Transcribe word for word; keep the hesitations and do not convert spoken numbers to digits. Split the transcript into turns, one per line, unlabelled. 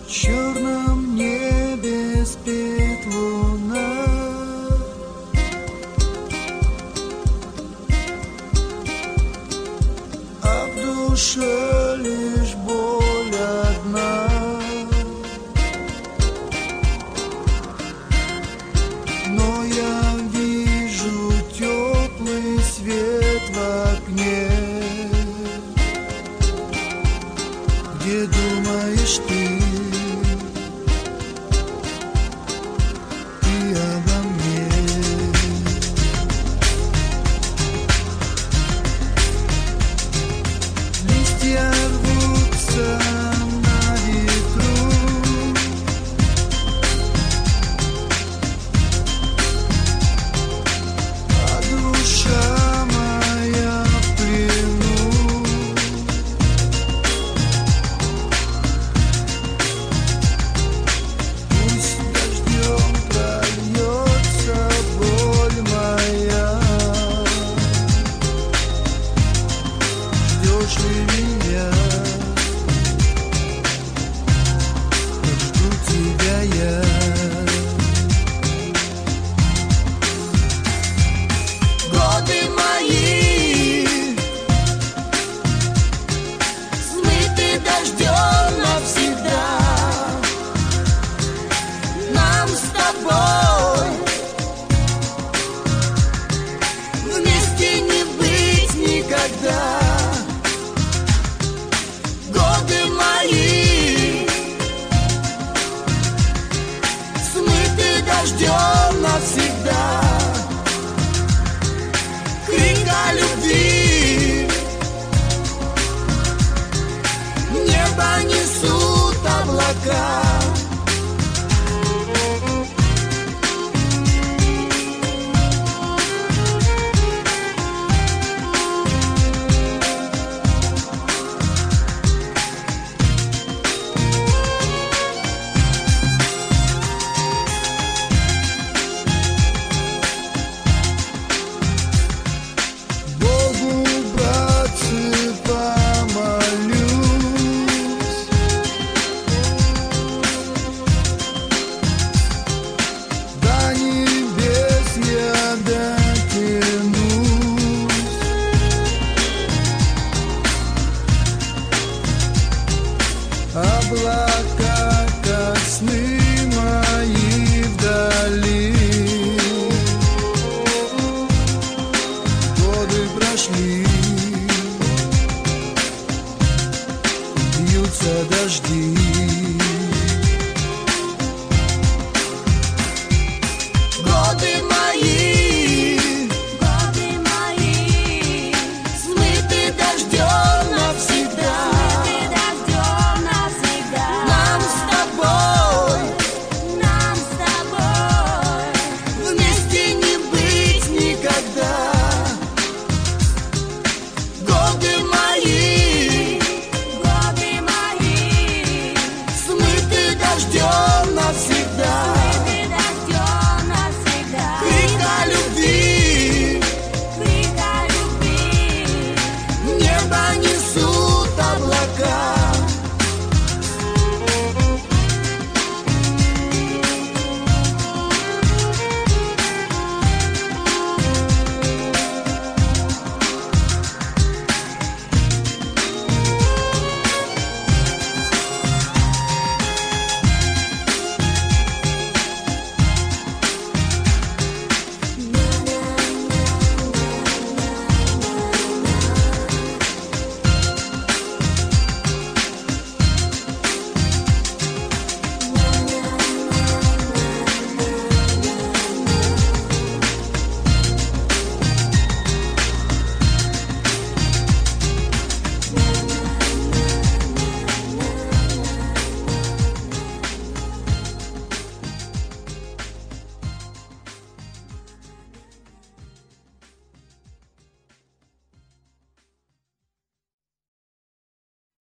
В черном небе спит луна, а в душе лишь боль одна. Но я вижу теплый свет в окне. Где думаешь ты?
Ждем навсегда крика любви. Небо несут облака.
Облака, как сны мои вдали. Годы прошли, бьются дожди.
Годы мои, годы мои, смыты дождем навсегда. Крика любви, крика любви, небо не